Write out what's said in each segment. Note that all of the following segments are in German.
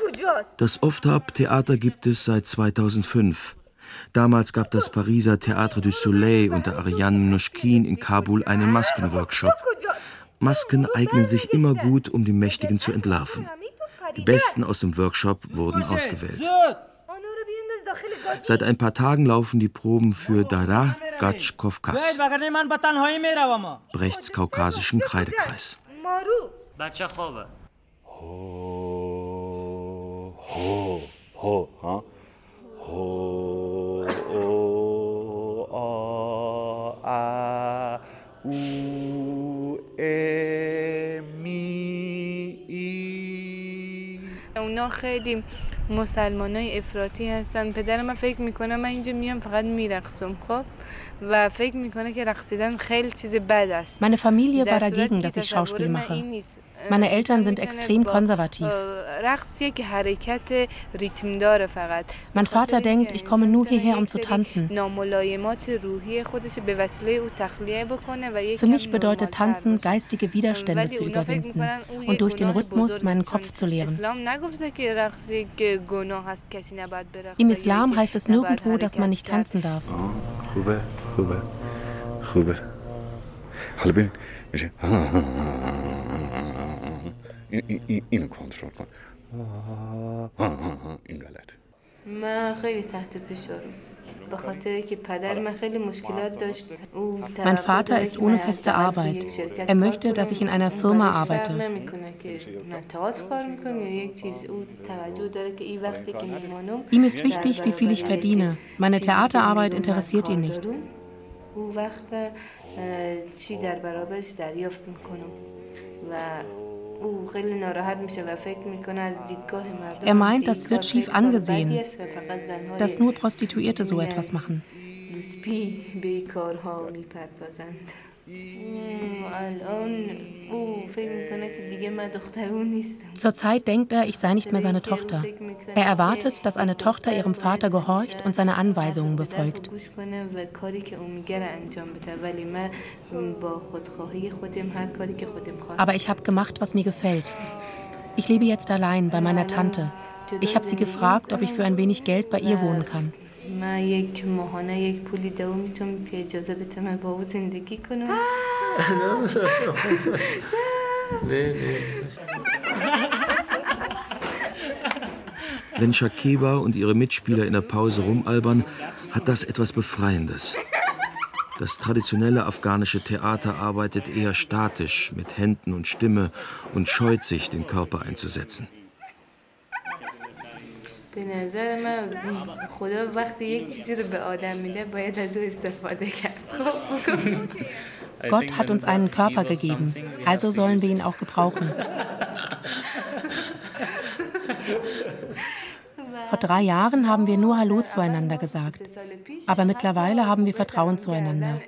Das Oftab-Theater gibt es seit 2005. Damals gab das Pariser Théâtre du Soleil unter Ariane Mnouchkine in Kabul einen Maskenworkshop. Masken eignen sich immer gut, um die Mächtigen zu entlarven. Die Besten aus dem Workshop wurden ausgewählt. Seit ein paar Tagen laufen die Proben für Dara Gach Kofkas, Brechts kaukasischen Kreidekreis. اونا خیلی مسلمانای افراطی هستن. پدر من فکر میکنه من اینجا میام فقط میرقصم خب و فکر میکنه که رقصیدن خیلی چیز بد است. Meine Familie war dagegen, dass ich Schauspiel mache. Meine Eltern sind extrem konservativ. Mein Vater denkt, ich komme nur hierher, um zu tanzen. Für mich bedeutet Tanzen, geistige Widerstände zu überwinden und durch den Rhythmus meinen Kopf zu leeren. Im Islam heißt es nirgendwo, dass man nicht tanzen darf. اینو کنترل کن. این غلط. من خیلی تحت فشارم. به خاطر که پدر من خیلی مشکلات داشت. Mein Vater ist ohne feste Arbeit. Er möchte, dass ich in einer Firma arbeite. Ihm ist wichtig, wie viel ich verdiene. Meine Theaterarbeit interessiert ihn nicht. Er meint, das wird schief angesehen, dass nur Prostituierte so etwas machen. Zurzeit denkt er, ich sei nicht mehr seine Tochter. Er erwartet, dass eine Tochter ihrem Vater gehorcht und seine Anweisungen befolgt. Aber ich habe gemacht, was mir gefällt. Ich lebe jetzt allein bei meiner Tante. Ich habe sie gefragt, ob ich für ein wenig Geld bei ihr wohnen kann. Wenn Shakiba und ihre Mitspieler in der Pause rumalbern, hat das etwas Befreiendes. Das traditionelle afghanische Theater arbeitet eher statisch mit Händen und Stimme und scheut sich, den Körper einzusetzen. به نظر من خدا وقتی یک چیزی رو به آدم میده باید از او استفاده کرد. Gott hat uns einen Körper gegeben, also sollen wir ihn auch gebrauchen. Vor 3 Jahren haben wir nur Hallo zueinander gesagt. Aber mittlerweile haben wir Vertrauen zueinander.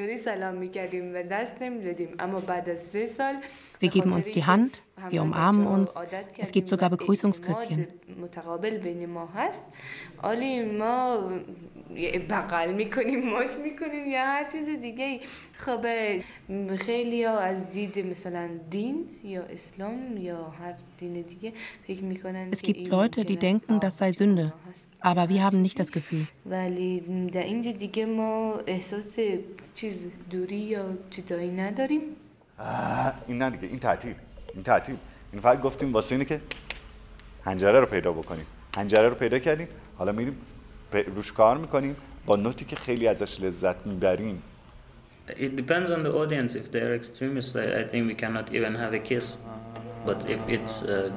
Wir geben uns die Hand, wir umarmen uns, es gibt sogar Begrüßungsküsschen. بغل میکنیم ماچ میکنیم یا هر چیز دیگه. خب خیلی ها از دید مثلا دین یا اسلام یا هر دین دیگه فکر میکنن Es gibt Leute, die denken, das sei Sünde, aber wir haben nicht das Gefühl. ولی در اینجا دیگه ما احساس چیز دوری یا جدایی نداریم. این نه دیگه، این تعطیل این فقط گفتیم واسه اینه که حنجره رو پیدا بکنیم. حنجره رو پیدا کردیم، حالا میریم روش کار میکنیم با نوتی که خیلی ازش لذت میبریم. It depends on the audience. If they're extremists, I think we cannot even have a kiss. But if it's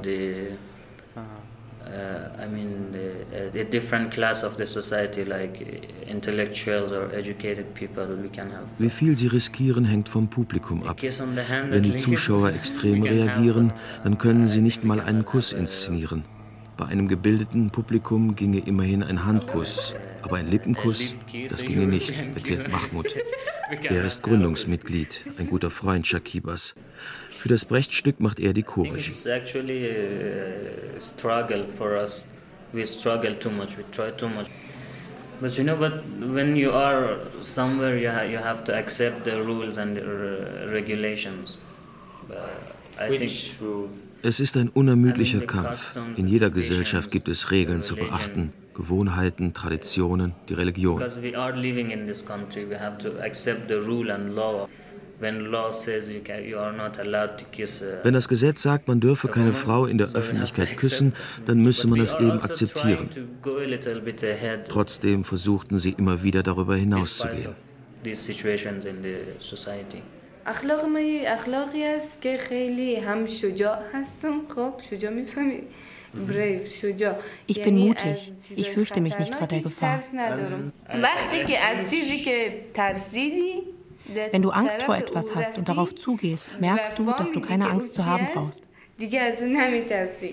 the different class of the society, like intellectuals or educated people, we can have. Wie viel sie riskieren, hängt vom Publikum ab. Wenn die Zuschauer extrem reagieren, dann können sie nicht mal einen Kuss inszenieren. Bei einem gebildeten Publikum ginge immerhin ein Handkuss, aber ein Lippenkuss, das ginge nicht, erklärt Mahmoud. Er ist Gründungsmitglied, ein guter Freund Shakibas. Für das Brecht-Stück macht er die Chorregie. It's actually a struggle for us. We struggle too much, we try too much. But when you are somewhere, you have to accept the rules and the regulations. Which rules? Es ist ein unermüdlicher Kampf. In jeder Gesellschaft gibt es Regeln zu beachten, Gewohnheiten, Traditionen, die Religion. Wenn das Gesetz sagt, man dürfe keine Frau in der Öffentlichkeit küssen, dann müsse man es eben akzeptieren. Trotzdem versuchten sie immer wieder darüber hinauszugehen. اخلاقی است که خیلی هم شجاع هستم خب شجاع میفهمی brave شجاع Ich bin mutig. Ich fürchte mich nicht vor der Gefahr. وقتی که از چیزی که ترسیدی Wenn du Angst vor etwas hast und darauf zugehst, merkst du, dass du keine Angst zu haben brauchst. دیگه از اون نمیترسی.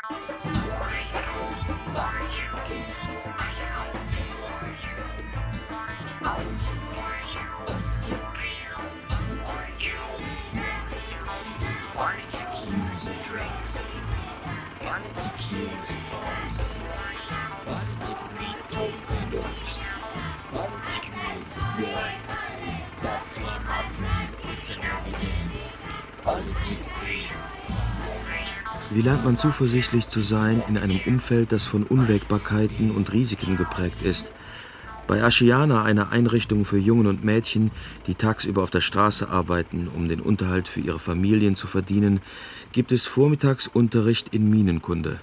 Wie lernt man zuversichtlich zu sein in einem Umfeld, das von Unwägbarkeiten und Risiken geprägt ist? Bei Ashiana, einer Einrichtung für Jungen und Mädchen, die tagsüber auf der Straße arbeiten, um den Unterhalt für ihre Familien zu verdienen, gibt es Vormittagsunterricht in Minenkunde.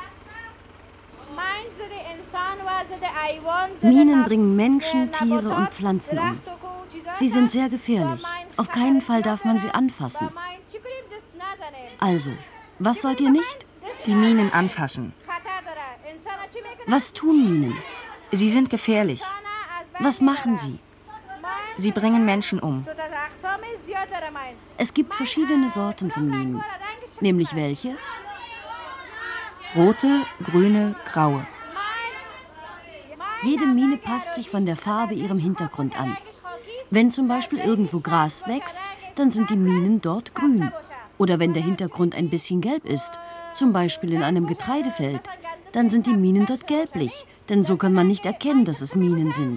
Minen bringen Menschen, Tiere und Pflanzen um. Sie sind sehr gefährlich. Auf keinen Fall darf man sie anfassen. Also, was sollt ihr nicht? Die Minen anfassen. Was tun Minen? Sie sind gefährlich. Was machen sie? Sie bringen Menschen um. Es gibt verschiedene Sorten von Minen. Nämlich welche? Rote, grüne, graue. Jede Mine passt sich von der Farbe ihrem Hintergrund an. Wenn zum Beispiel irgendwo Gras wächst, dann sind die Minen dort grün. Oder wenn der Hintergrund ein bisschen gelb ist, zum Beispiel in einem Getreidefeld, dann sind die Minen dort gelblich, denn so kann man nicht erkennen, dass es Minen sind.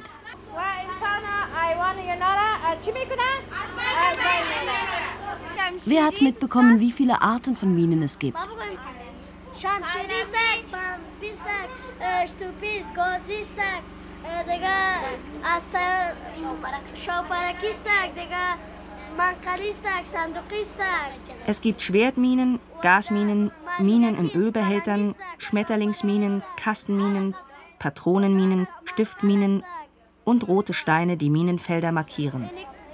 Wer hat mitbekommen, wie viele Arten von Minen es gibt? Es gibt Schwertminen, Gasminen, Minen in Ölbehältern, Schmetterlingsminen, Kastenminen, Patronenminen, Stiftminen und rote Steine, die Minenfelder markieren.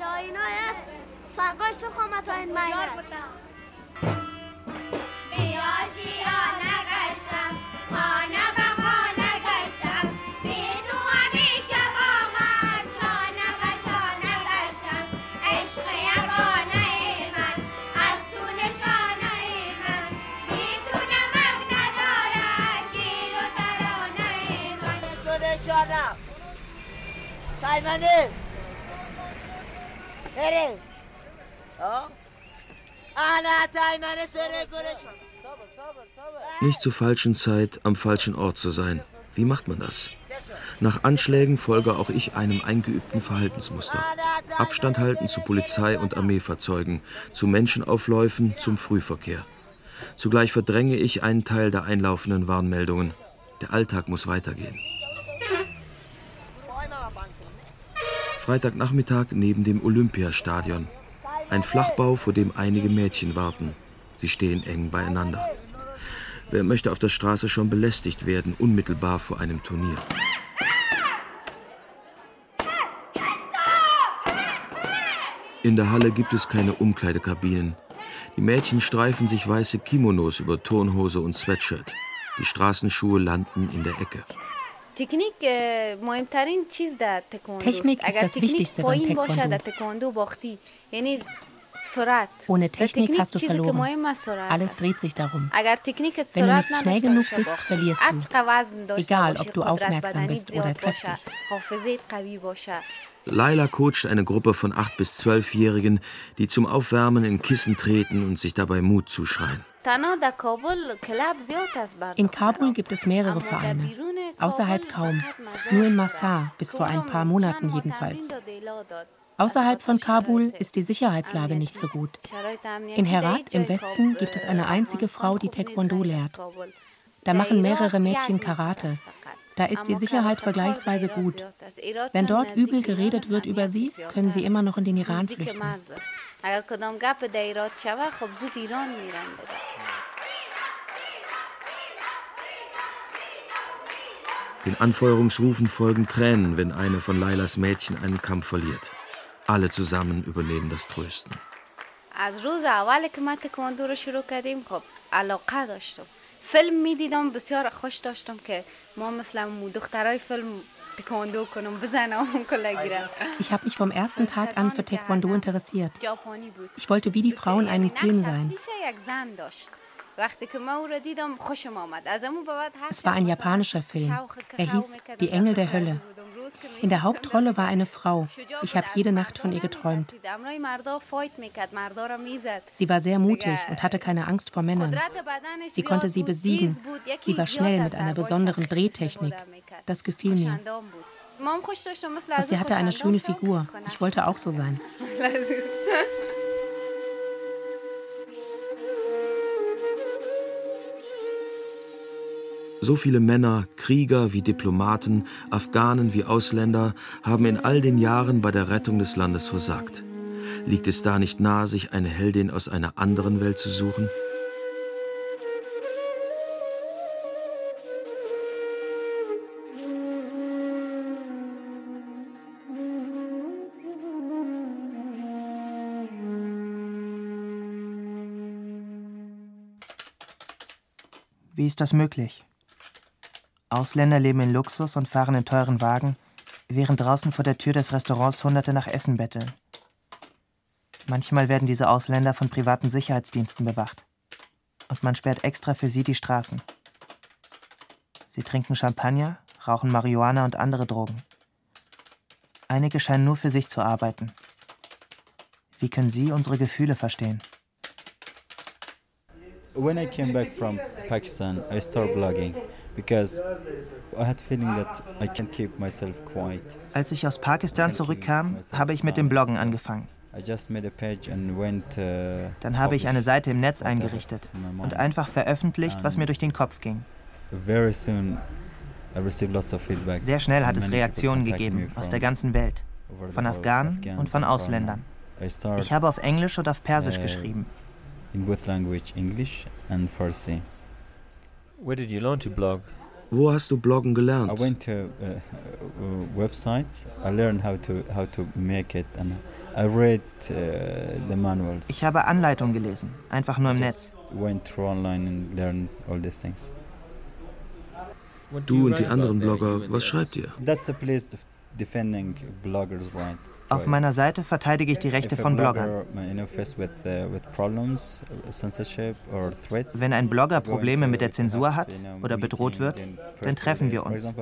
Nicht zur falschen Zeit am falschen Ort zu sein. Wie macht man das? Nach Anschlägen folge auch ich einem eingeübten Verhaltensmuster. Abstand halten zu Polizei und Armeefahrzeugen, zu Menschenaufläufen, zum Frühverkehr. Zugleich verdränge ich einen Teil der einlaufenden Warnmeldungen. Der Alltag muss weitergehen. Freitagnachmittag neben dem Olympiastadion. Ein Flachbau, vor dem einige Mädchen warten. Sie stehen eng beieinander. Wer möchte auf der Straße schon belästigt werden, unmittelbar vor einem Turnier? In der Halle gibt es keine Umkleidekabinen. Die Mädchen streifen sich weiße Kimonos über Turnhose und Sweatshirt. Die Straßenschuhe landen in der Ecke. Technik ist das Wichtigste beim Taekwondo. Ohne Technik hast du verloren. Alles dreht sich darum. Wenn du nicht schnell genug bist, verlierst du. Egal, ob du aufmerksam bist oder kräftig. Laila coacht eine Gruppe von 8- bis 12-Jährigen, die zum Aufwärmen in Kissen treten und sich dabei Mut zuschreien. In Kabul gibt es mehrere Vereine, außerhalb kaum. Nur in Massar, bis vor ein paar Monaten jedenfalls. Außerhalb von Kabul ist die Sicherheitslage nicht so gut. In Herat im Westen gibt es eine einzige Frau, die Taekwondo lehrt. Da machen mehrere Mädchen Karate. Da ist die Sicherheit vergleichsweise gut. Wenn dort übel geredet wird über sie, können sie immer noch in den Iran flüchten. Den Anfeuerungsrufen folgen Tränen, wenn eine von Lailas Mädchen einen Kampf verliert. Alle zusammen übernehmen das Trösten. Ich habe mich vom ersten Tag an für Taekwondo interessiert. Ich wollte wie die Frauen in einem Film sein. Es war ein japanischer Film. Er hieß Die Engel der Hölle. In der Hauptrolle war eine Frau. Ich habe jede Nacht von ihr geträumt. Sie war sehr mutig und hatte keine Angst vor Männern. Sie konnte sie besiegen. Sie war schnell mit einer besonderen Drehtechnik. Das gefiel mir. Und sie hatte eine schöne Figur. Ich wollte auch so sein. So viele Männer, Krieger wie Diplomaten, Afghanen wie Ausländer, haben in all den Jahren bei der Rettung des Landes versagt. Liegt es da nicht nahe, sich eine Heldin aus einer anderen Welt zu suchen? Wie ist das möglich? Ausländer leben in Luxus und fahren in teuren Wagen, während draußen vor der Tür des Restaurants Hunderte nach Essen betteln. Manchmal werden diese Ausländer von privaten Sicherheitsdiensten bewacht. Und man sperrt extra für sie die Straßen. Sie trinken Champagner, rauchen Marihuana und andere Drogen. Einige scheinen nur für sich zu arbeiten. Wie können Sie unsere Gefühle verstehen? When I came back from Pakistan, I started blogging because I had feeling that I can't keep myself quiet. Als ich aus Pakistan zurückkam, habe ich mit dem Bloggen angefangen. Dann habe ich eine Seite im Netz eingerichtet und einfach veröffentlicht, was mir durch den Kopf ging. Sehr schnell hat es Reaktionen gegeben aus der ganzen Welt, von Afghanen und von Ausländern. Ich habe auf Englisch und auf Persisch geschrieben. In both language, English and Farsi. Where did you learn to blog? Wo hast du Bloggen gelernt? I went to websites. I learned how to make it and I read the manuals. Ich habe Anleitungen gelesen, einfach nur im Netz. Went through online and learned all these things. Du und die anderen Blogger, was schreibt ihr? That's a place defending bloggers' right. Auf meiner Seite verteidige ich die Rechte von Bloggern. Wenn ein Blogger Probleme mit der Zensur hat oder bedroht wird, dann treffen wir uns.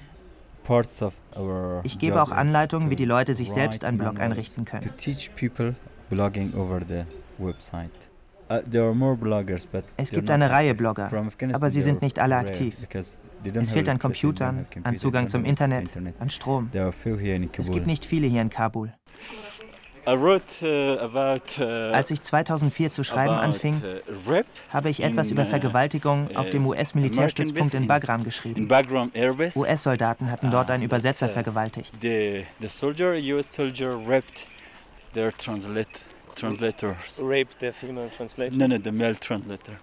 Ich gebe auch Anleitungen, wie die Leute sich selbst einen Blog einrichten können. Es gibt eine Reihe Blogger, aber sie sind nicht alle aktiv. Es fehlt an Computern, an Zugang zum Internet, an Strom. Es gibt nicht viele hier in Kabul. Als ich 2004 zu schreiben anfing, habe ich etwas über Vergewaltigung auf dem US-Militärstützpunkt in Bagram geschrieben. US-Soldaten hatten dort einen Übersetzer vergewaltigt. Translators. Raped the female translator? No, the male translator.